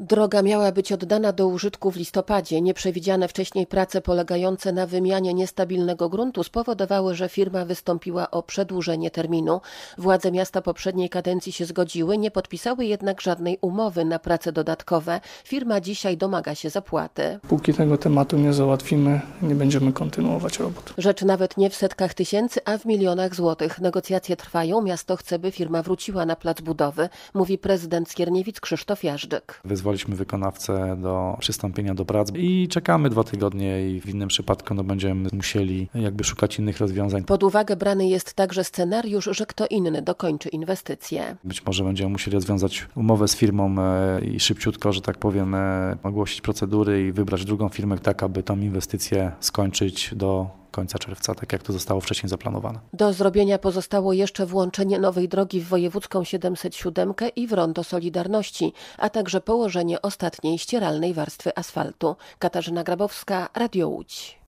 Droga miała być oddana do użytku w listopadzie. Nieprzewidziane wcześniej prace polegające na wymianie niestabilnego gruntu spowodowały, że firma wystąpiła o przedłużenie terminu. Władze miasta poprzedniej kadencji się zgodziły, nie podpisały jednak żadnej umowy na prace dodatkowe. Firma dzisiaj domaga się zapłaty. Póki tego tematu nie załatwimy, nie będziemy kontynuować robót. Rzecz nawet nie w setkach tysięcy, a w milionach złotych. Negocjacje trwają. Miasto chce, by firma wróciła na plac budowy, mówi prezydent Skierniewic Krzysztof Jażdżyk. Wezwaliśmy wykonawcę do przystąpienia do prac i czekamy 2 tygodnie i w innym przypadku będziemy musieli szukać innych rozwiązań. Pod uwagę brany jest także scenariusz, że kto inny dokończy inwestycje. Być może będziemy musieli rozwiązać umowę z firmą i szybciutko, że tak powiem, ogłosić procedury i wybrać drugą firmę, tak aby tą inwestycję skończyć do końca czerwca, tak jak to zostało wcześniej zaplanowane. Do zrobienia pozostało jeszcze włączenie nowej drogi w wojewódzką 707 i w rondo Solidarności, a także położenie ostatniej ścieralnej warstwy asfaltu. Katarzyna Grabowska, Radio Łódź.